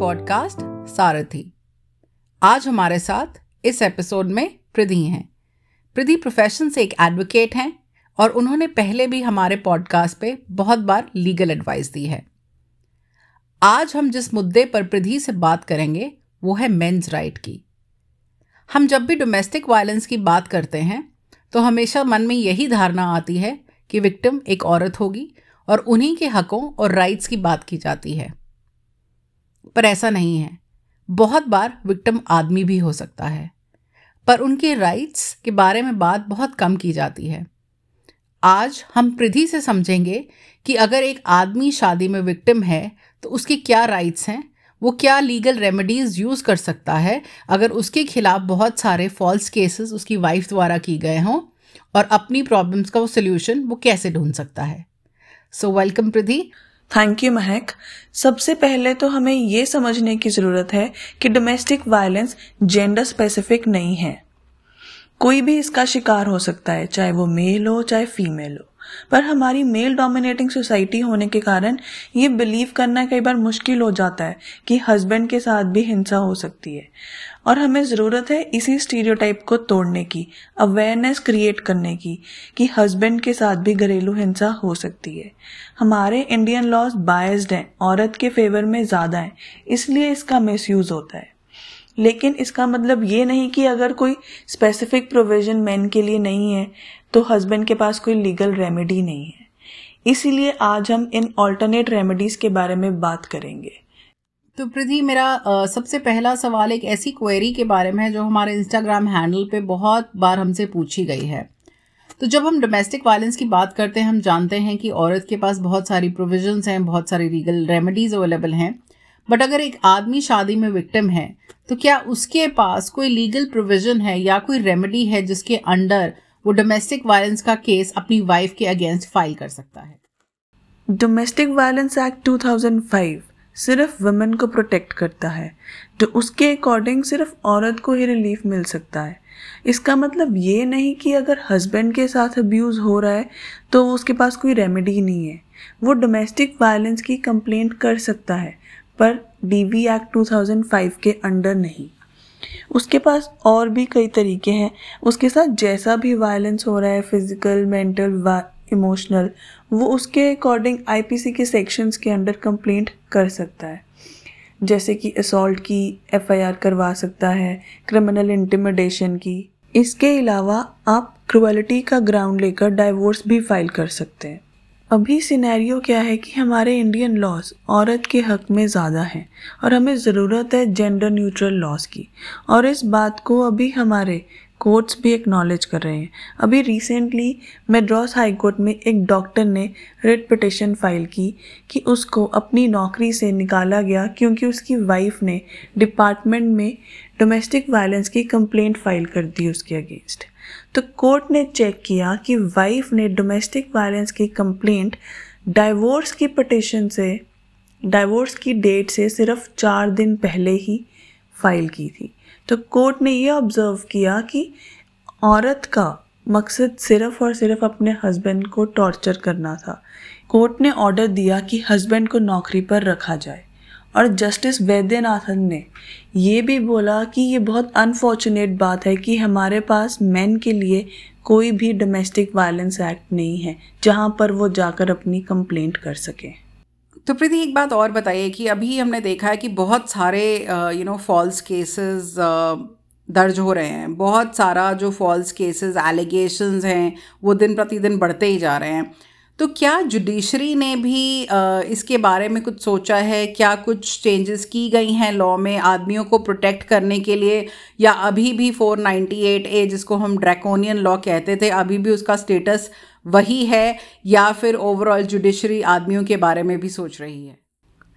Podcast सारथी। आज हमारे साथ इस एपिसोड में प्रिधि हैं। प्रिधि प्रोफेशन से एक एडवोकेट हैं और उन्होंने पहले भी हमारे पॉडकास्ट पे बहुत बार लीगल एडवाइस दी है। आज हम जिस मुद्दे पर प्रिधि से बात करेंगे वो है मेंस राइट की। हम जब भी डोमेस्टिक वायलेंस की बात करते हैं तो हमेशा मन में यही धारणा आती है कि विक्टिम एक औरत होगी और उन्हीं के हकों और राइट्स की बात की जाती है, पर ऐसा नहीं है। बहुत बार विक्टिम आदमी भी हो सकता है, पर उनके राइट्स के बारे में बात बहुत कम की जाती है। आज हम प्रिधि से समझेंगे कि अगर एक आदमी शादी में विक्टिम है तो उसके क्या राइट्स हैं, वो क्या लीगल रेमेडीज यूज़ कर सकता है अगर उसके खिलाफ बहुत सारे फॉल्स केसेस उसकी वाइफ द्वारा की गए हों, और अपनी प्रॉब्लम्स का वो सोल्यूशन वो कैसे ढूंढ सकता है। So welcome Pridhi. Thank you Mahak. सबसे पहले तो हमें ये समझने की ज़रूरत है कि डोमेस्टिक वायलेंस जेंडर स्पेसिफिक नहीं है। कोई भी इसका शिकार हो सकता है, चाहे वो मेल हो चाहे फीमेल हो। पर हमारी मेल डोमिनेटिंग सोसाइटी होने के कारण ये बिलीव करना कई बार मुश्किल हो जाता है कि हस्बैंड के साथ भी हिंसा हो सकती है, और हमें ज़रूरत है इसी स्टीरियोटाइप को तोड़ने की, अवेयरनेस क्रिएट करने की कि हस्बैंड के साथ भी घरेलू हिंसा हो सकती है। हमारे इंडियन लॉज बायस्ड हैं, औरत के फेवर में ज़्यादा हैं, इसलिए इसका मिसयूज़ होता है। लेकिन इसका मतलब ये नहीं कि अगर कोई स्पेसिफिक प्रोविजन मेन के लिए नहीं है तो हस्बैंड के पास कोई लीगल रेमेडी नहीं है। इसीलिए आज हम इन ऑल्टरनेट रेमेडीज के बारे में बात करेंगे। तो प्रिधि, मेरा सबसे पहला सवाल एक ऐसी क्वेरी के बारे में है जो हमारे इंस्टाग्राम हैंडल पे बहुत बार हमसे पूछी गई है। तो जब हम डोमेस्टिक वायलेंस की बात करते हैं, हम जानते हैं कि औरत के पास बहुत सारी प्रोविजंस हैं, बहुत सारी लीगल रेमेडीज अवेलेबल हैं, बट अगर एक आदमी शादी में विक्टिम है तो क्या उसके पास कोई लीगल प्रोविजन है या कोई रेमेडी है जिसके अंडर वो डोमेस्टिक वायलेंस का केस अपनी वाइफ के अगेंस्ट फाइल कर सकता है? डोमेस्टिक वायलेंस एक्ट 2005 सिर्फ वुमेन को प्रोटेक्ट करता है, तो उसके अकॉर्डिंग सिर्फ औरत को ही रिलीफ मिल सकता है। इसका मतलब ये नहीं कि अगर हस्बैंड के साथ अब्यूज़ हो रहा है तो उसके पास कोई रेमेडी नहीं है। वो डोमेस्टिक वायलेंस की कंप्लेंट कर सकता है, पर डीवी एक्ट 2005 के अंडर नहीं। उसके पास और भी कई तरीके हैं। उसके साथ जैसा भी वायलेंस हो रहा है, फिजिकल, मेंटल, इमोशनल, वो उसके अकॉर्डिंग आईपीसी के सेक्शंस के अंडर कंप्लेंट कर सकता है। जैसे कि असॉल्ट की एफआईआर करवा सकता है, क्रिमिनल इंटिमिडेशन की। इसके अलावा आप क्रुएलिटी का ग्राउंड लेकर डाइवोर्स भी फाइल कर सकते हैं। अभी सिनेरियो क्या है कि हमारे इंडियन लॉज औरत के हक में ज़्यादा हैं और हमें ज़रूरत है जेंडर न्यूट्रल लॉज की, और इस बात को अभी हमारे कोर्ट्स भी एक्नॉलेज कर रहे हैं। अभी रिसेंटली मद्रास हाई कोर्ट में एक डॉक्टर ने रिट पिटिशन फाइल की कि उसको अपनी नौकरी से निकाला गया क्योंकि उसकी वाइफ ने डिपार्टमेंट में डोमेस्टिक वायलेंस की कंप्लेंट फाइल कर दी उसके अगेंस्ट। तो कोर्ट ने चेक किया कि वाइफ ने डोमेस्टिक वायलेंस की कंप्लेंट डाइवोर्स की पिटिशन से, डाइवोर्स की डेट से सिर्फ 4 दिन पहले ही फाइल की थी। तो कोर्ट ने ये ऑब्जर्व किया कि औरत का मकसद सिर्फ और सिर्फ अपने हस्बैंड को टॉर्चर करना था। कोर्ट ने ऑर्डर दिया कि हस्बैंड को नौकरी पर रखा जाए, और जस्टिस वैद्यनाथन ने ये भी बोला कि ये बहुत अनफॉर्चुनेट बात है कि हमारे पास मेन के लिए कोई भी डोमेस्टिक वायलेंस एक्ट नहीं है जहां पर वो जाकर अपनी कंप्लेंट कर सके। तो प्रीति, एक बात और बताइए कि अभी हमने देखा है कि बहुत सारे फॉल्स केसेस दर्ज हो रहे हैं। बहुत सारा जो फॉल्स केसेस, एलिगेशंस हैं, वो दिन प्रतिदिन बढ़ते ही जा रहे हैं। तो क्या जुडिशरी ने भी इसके बारे में कुछ सोचा है? क्या कुछ चेंजेस की गई हैं लॉ में आदमियों को प्रोटेक्ट करने के लिए, या अभी भी 498A जिसको हम ड्रैकोनियन लॉ कहते थे, अभी भी उसका स्टेटस वही है, या फिर ओवरऑल जुडिशरी आदमियों के बारे में भी सोच रही है?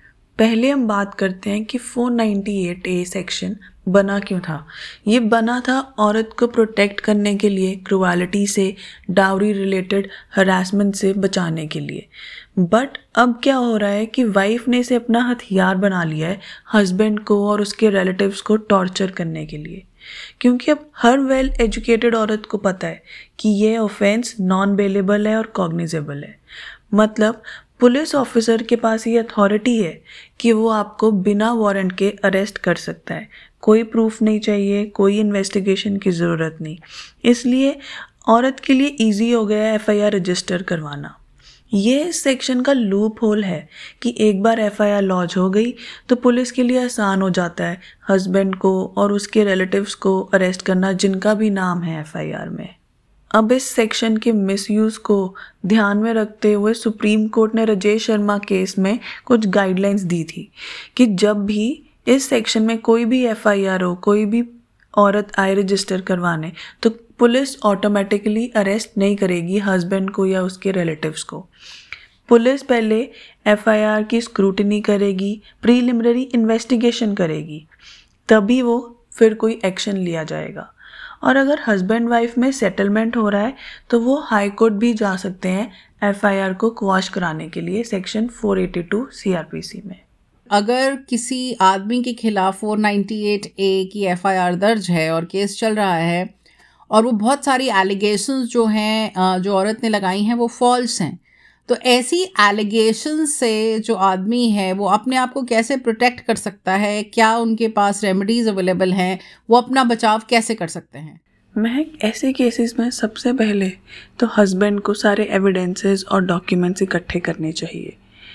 पहले हम बात करते हैं कि 498A सेक्शन बना क्यों था। ये बना था औरत को प्रोटेक्ट करने के लिए, क्रुएलिटी से, डाउरी रिलेटेड हरासमेंट से बचाने के लिए। बट अब क्या हो रहा है कि वाइफ ने इसे अपना हथियार बना लिया है हस्बैंड को और उसके रिलेटिव्स को टॉर्चर करने के लिए, क्योंकि अब हर वेल एजुकेटेड औरत को पता है कि ये ऑफेंस नॉन बेलेबल है और कॉग्निजेबल है। मतलब पुलिस ऑफिसर के पास ये अथॉरिटी है कि वो आपको बिना वारंट के अरेस्ट कर सकता है। कोई प्रूफ नहीं चाहिए, कोई इन्वेस्टिगेशन की ज़रूरत नहीं। इसलिए औरत के लिए इजी हो गया है FIR रजिस्टर करवाना। ये इस सेक्शन का लूप होल है कि एक बार FIR लॉन्च हो गई तो पुलिस के लिए आसान हो जाता है हस्बैंड को और उसके रिलेटिव्स को अरेस्ट करना जिनका भी नाम है FIR में। अब इस सेक्शन के मिसयूज़ को ध्यान में रखते हुए सुप्रीम कोर्ट ने राजेश शर्मा केस में कुछ गाइडलाइंस दी थी कि जब भी इस सेक्शन में कोई भी FIR हो, कोई भी औरत आए रजिस्टर करवाने, तो पुलिस ऑटोमेटिकली अरेस्ट नहीं करेगी हस्बैंड को या उसके रिलेटिव्स को। पुलिस पहले FIR की स्क्रूटनी करेगी, प्रीलिमिनरी इन्वेस्टिगेशन करेगी, तभी वो फिर कोई एक्शन लिया जाएगा। और अगर हस्बैंड वाइफ में सेटलमेंट हो रहा है तो वो हाई कोर्ट भी जा सकते हैं FIR को क्वाश कराने के लिए सेक्शन 482 CRPC में। अगर किसी आदमी के खिलाफ 498A की FIR दर्ज है और केस चल रहा है और वो बहुत सारी एलिगेशंस जो हैं जो औरत ने लगाई हैं वो फॉल्स हैं, तो ऐसी एलिगेशंस से जो आदमी है वो अपने आप को कैसे प्रोटेक्ट कर सकता है? क्या उनके पास रेमेडीज अवेलेबल हैं? वो अपना बचाव कैसे कर सकते हैं? महक, ऐसे केसेस में सबसे पहले तो हस्बैंड को सारे एविडेंसेस और डॉक्यूमेंट्स इकट्ठे करने चाहिए।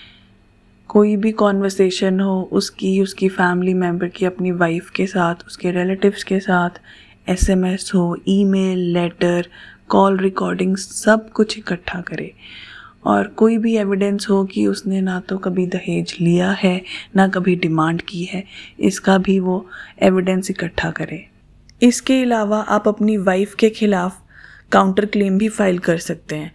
कोई भी कॉन्वर्सेशन हो उसकी फैमिली मेम्बर की अपनी वाइफ के साथ, उसके रिलेटिव्स के साथ, SMS हो, ईमेल, लेटर, कॉल रिकॉर्डिंग्स, सब कुछ इकट्ठा करे। और कोई भी एविडेंस हो कि उसने ना तो कभी दहेज लिया है ना कभी डिमांड की है, इसका भी वो एविडेंस इकट्ठा करे। इसके अलावा आप अपनी वाइफ के खिलाफ काउंटर क्लेम भी फाइल कर सकते हैं।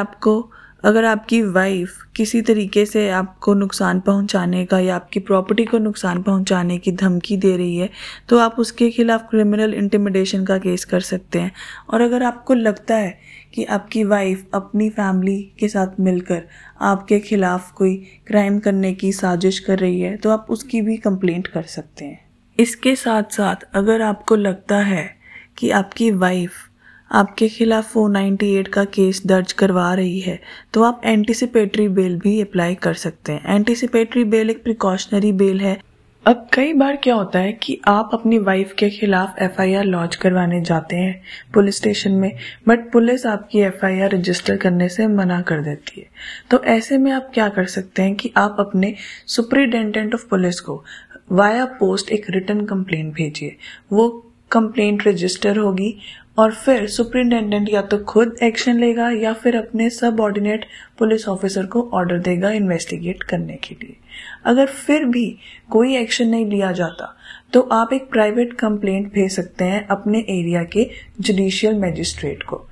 अगर आपकी वाइफ किसी तरीके से आपको नुकसान पहुंचाने का या आपकी प्रॉपर्टी को नुकसान पहुंचाने की धमकी दे रही है तो आप उसके खिलाफ क्रिमिनल इंटिमिडेशन का केस कर सकते हैं। और अगर आपको लगता है कि आपकी वाइफ अपनी फैमिली के साथ मिलकर आपके खिलाफ कोई क्राइम करने की साजिश कर रही है तो आप उसकी भी कंप्लेंट कर सकते हैं। इसके साथ साथ अगर आपको लगता है कि आपकी वाइफ आपके खिलाफ 498 का केस दर्ज करवा रही है तो आप एंटीसिपेटरी बेल भी अप्लाई कर सकते हैं। एंटीसिपेटरी बेल एक प्रिकॉशनरी बेल है। अब कई बार क्या होता है कि आप अपनी वाइफ के खिलाफ FIR लॉन्च करवाने जाते हैं पुलिस स्टेशन में, बट पुलिस आपकी FIR रजिस्टर करने से मना कर देती है। तो ऐसे में आप क्या कर सकते हैं कि आप अपने सुपरिटेंडेंट ऑफ पुलिस को वाया पोस्ट एक रिटन कंप्लेंट भेजिए। वो कंप्लेंट रजिस्टर होगी और फिर सुपरिटेंडेंट या तो खुद एक्शन लेगा या फिर अपने सबऑर्डिनेट पुलिस ऑफिसर को ऑर्डर देगा इन्वेस्टिगेट करने के लिए। अगर फिर भी कोई एक्शन नहीं लिया जाता तो आप एक प्राइवेट कंप्लेंट भेज सकते हैं अपने एरिया के जुडिशियल मैजिस्ट्रेट को।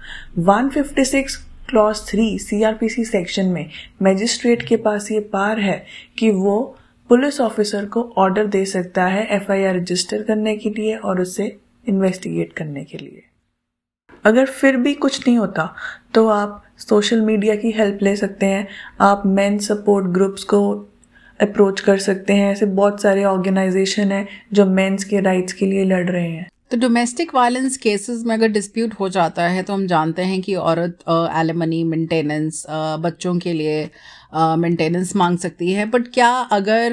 156 क्लॉज 3 CRPC सेक्शन में मैजिस्ट्रेट के पास ये पावर है कि वो पुलिस ऑफिसर को ऑर्डर दे सकता है FIR रजिस्टर करने के लिए और उसे इन्वेस्टिगेट करने के लिए। अगर फिर भी कुछ नहीं होता तो आप सोशल मीडिया की हेल्प ले सकते हैं। आप मेन सपोर्ट ग्रुप्स को अप्रोच कर सकते हैं। ऐसे बहुत सारे ऑर्गेनाइजेशन हैं जो मेंस के राइट्स के लिए लड़ रहे हैं। तो डोमेस्टिक वायलेंस केसेस में अगर डिस्प्यूट हो जाता है तो हम जानते हैं कि औरत एलिमनी, मेंटेनेंस, बच्चों के लिए मेंटेनेंस मांग सकती है। बट क्या अगर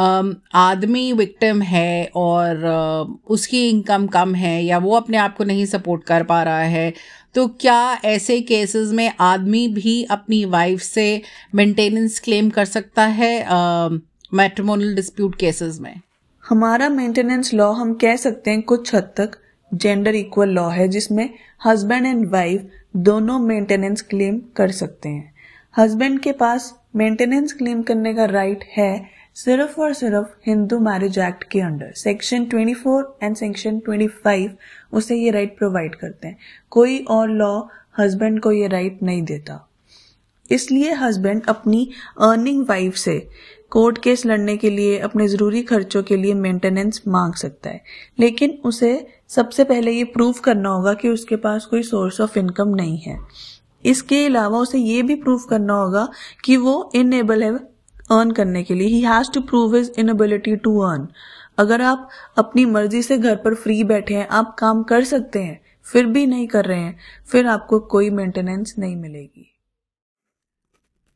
आदमी विक्टिम है और उसकी इनकम कम है या वो अपने आप को नहीं सपोर्ट कर पा रहा है, तो क्या ऐसे केसेस में आदमी भी अपनी वाइफ से मेंटेनेंस क्लेम कर सकता है मैट्रिमोनियल डिस्प्यूट केसेस में? हमारा मेंटेनेंस लॉ हम कह सकते हैं कुछ हद तक जेंडर इक्वल लॉ है, जिसमें हस्बैंड एंड वाइफ दोनों मेंटेनेंस क्लेम कर सकते हैं। हस्बैंड के पास मेंटेनेंस क्लेम करने का राइट है सिर्फ और सिर्फ हिंदू मैरिज एक्ट के अंडर। सेक्शन 24 एंड सेक्शन 25 उसे ये राइट प्रोवाइड करते हैं। कोई और लॉ हस्बैंड को ये राइट नहीं देता। इसलिए हस्बैंड अपनी अर्निंग वाइफ से कोर्ट केस लड़ने के लिए, अपने ज़रूरी खर्चों के लिए मेंटेनेंस मांग सकता है, लेकिन उसे सबसे पहले ये प्रूव करना होगा कि उसके पास कोई सोर्स ऑफ इनकम नहीं है। इसके अलावा उसे ये भी प्रूव करना होगा कि वो इनेबल है अर्न करने के लिए। He has to prove his inability to earn. अगर आप अपनी मर्जी से घर पर फ्री बैठे हैं, आप काम कर सकते हैं, फिर भी नहीं कर रहे हैं, फिर आपको कोई मेंटेनेंस नहीं मिलेगी।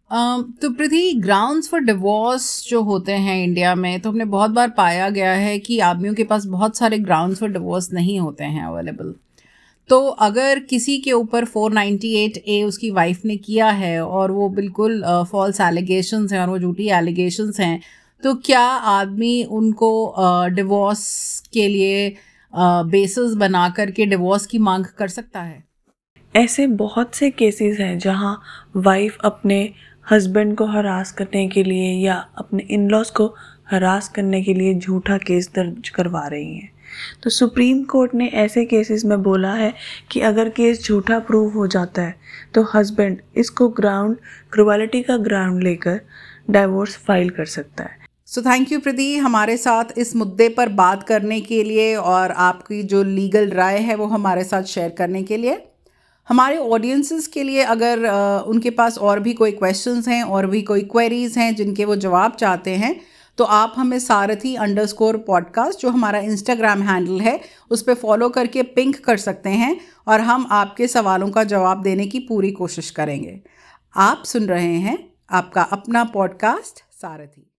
तो प्रीति, ग्राउंड्स फॉर डिवोर्स जो होते हैं इंडिया में, तो हमने बहुत बार पाया गया है कि आदमियों के पास बहुत सारे ग्राउंड्स फॉर डिवोर्स नहीं होते हैं अवेलेबल। तो अगर किसी के ऊपर 498A उसकी वाइफ ने किया है और वो बिल्कुल फॉल्स एलिगेशंस हैं और वो झूठी एलिगेशंस हैं, तो क्या आदमी उनको डिवोर्स के लिए बेसिस बना करके डिवोर्स की मांग कर सकता है? ऐसे बहुत से केसेस हैं जहां वाइफ अपने हस्बैंड को हरास करने के लिए या अपने इन-लॉज को हरास करने के लिए झूठा केस दर्ज करवा रही हैं। तो सुप्रीम कोर्ट ने ऐसे केसेस में बोला है कि अगर केस झूठा प्रूव हो जाता है तो हस्बैंड इसको क्रुएलिटी का ग्राउंड लेकर डाइवोर्स फाइल कर सकता है। सो थैंक यू प्रीति, हमारे साथ इस मुद्दे पर बात करने के लिए और आपकी जो लीगल राय है वो हमारे साथ शेयर करने के लिए। हमारे ऑडियंसेस के लिए अगर उनके पास और भी कोई क्वेश्चंस हैं और भी कोई क्वेरीज हैं जिनके वो जवाब चाहते हैं, तो आप हमें सारथी_podcast जो हमारा इंस्टाग्राम हैंडल है उस पर फॉलो करके पिंक कर सकते हैं और हम आपके सवालों का जवाब देने की पूरी कोशिश करेंगे। आप सुन रहे हैं आपका अपना पॉडकास्ट सारथी।